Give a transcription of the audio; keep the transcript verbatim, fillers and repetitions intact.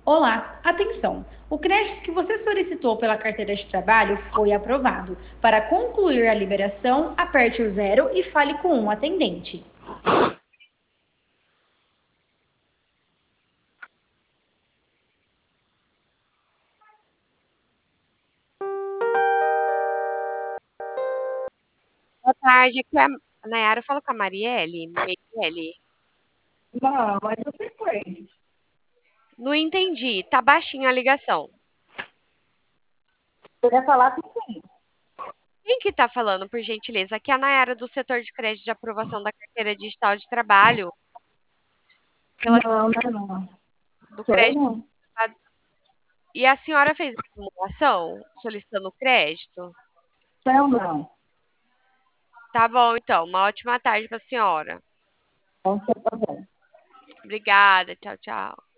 Olá, atenção! O crédito que você solicitou pela carteira de trabalho foi aprovado. Para concluir a liberação, aperte o zero e fale com um atendente. Boa tarde, aqui é a Nayara, fala com a Marielle. Marielle. Não, mas você foi. Não entendi, tá baixinha a ligação. Eu queria falar com quem? Quem que tá falando, por gentileza? Aqui é a Nayara do setor de crédito de aprovação da carteira digital de trabalho, pela Não, não, não. do Sou eu crédito. não. E a senhora fez a simulação solicitando crédito? Sou eu não. Tá bom, então. Uma ótima tarde para a senhora. Então, você tá bom. Obrigada, tchau, tchau.